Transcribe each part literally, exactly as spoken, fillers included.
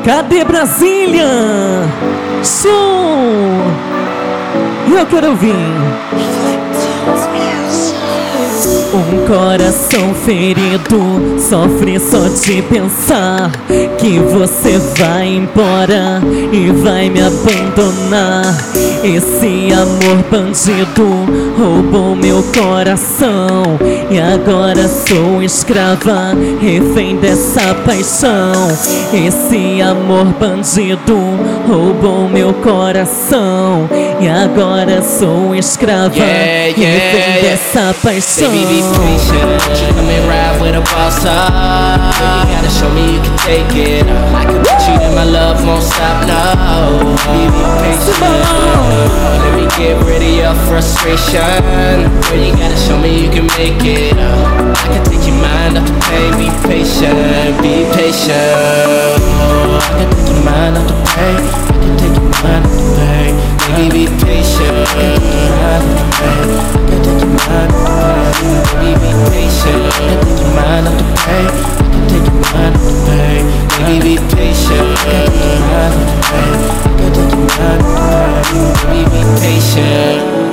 Cadê Brasília? Som! Eu quero ouvir. Um coração ferido sofre só de pensar que você vai embora e vai me abandonar. Esse amor bandido roubou meu coração e agora sou escrava, refém dessa paixão. Esse amor bandido roubou meu coração e agora sou escrava, yeah, yeah, refém yeah. dessa paixão. Baby, be patient. You come and ride with a boss up. You gotta show me you can take it. I can put you and my love won't stop now. Baby, be patient. Let me get rid of your frustration. Girl, you gotta show me you can make it. I can take your mind off the pain. Be patient, be patient. I can take your mind off the pain. I can take your mind off the pain. Baby, be patient. I can take your mind off the pain. Baby, be patient. I can take your mind off the pain. I can take your mind off the pain. Baby, be patient. I can take your mind off the pain. I can take your mind off the pain. Baby, be patient.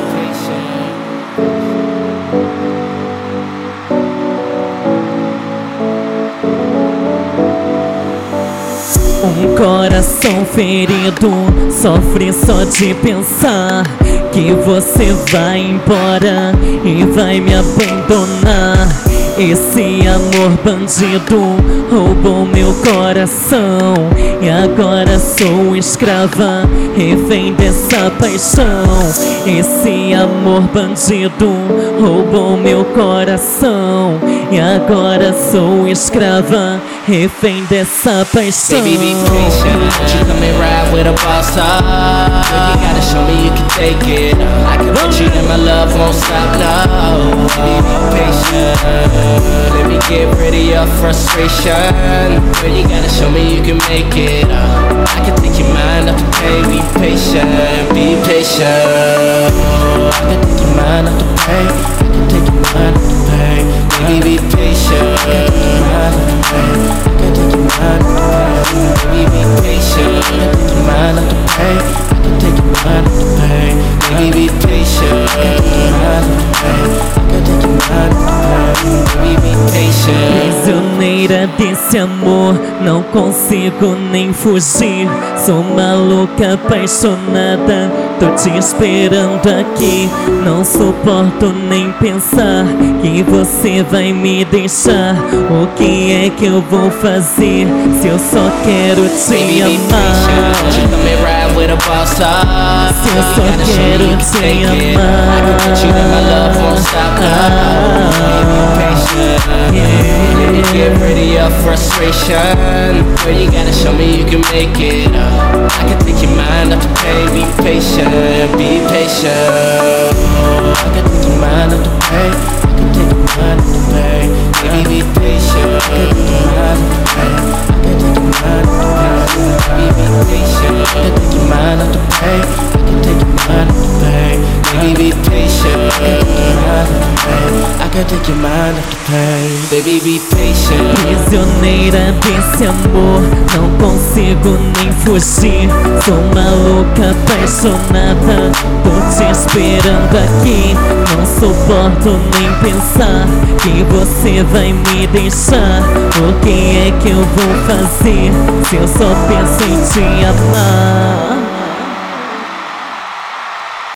Um coração ferido sofre só de pensar que você vai embora e vai me abandonar. Esse amor bandido roubou meu coração e agora sou escrava, refém dessa paixão. Esse amor bandido roubou meu coração e agora sou escrava, refém dessa paixão. Baby, be patient. You come and ride with a boss up. You gotta show me you can take it. I can put you and my love won't stop now. Baby, be patient. Let me get rid of your frustration. Girl, you gotta show me you can make it. I can take your mind off the pain. Be patient, be patient. I can take your mind off the pain. I can take your mind off the pain. Baby, be patient. I can take your mind off the pain. I can take your mind off the pain. Baby, be patient. I can take your mind off the pain. I can take your mind off the pain. Baby, be patient. I can take your mind off the pain. I can take your mind off the pain. Baby, be patient. Prisioneira desse amor, não consigo nem fugir. Sou maluca, apaixonada, tô te esperando aqui. Não suporto nem pensar que você vai me deixar. O que é que eu vou fazer se eu só quero te Baby, amar? you come and ride with a boss up. Se eu só quero te amar. I can put you and my love won't stop now. Baby, patient. Let me get rid of your frustration. Girl, you gotta show me you can make it. I can take your mind off the pain. Be patient, be patient. I can take your mind off the pain. I can take your mind off the pain. Baby, be patient. I can take your mind off the pain. I can take your mind off the pain. Baby, be patient. I can take your mind off the pain. I can take your mind off the pain. Baby, be patient. I can take your mind off the pain. I can take your mind off the pain. Baby, be patient. Prisioneira desse amor, não consigo nem fugir. Sou maluca, apaixonada, tô te esperando aqui. Não suporto nem pensar que você vai me deixar. O que é que eu vou fazer se eu só penso em te amar?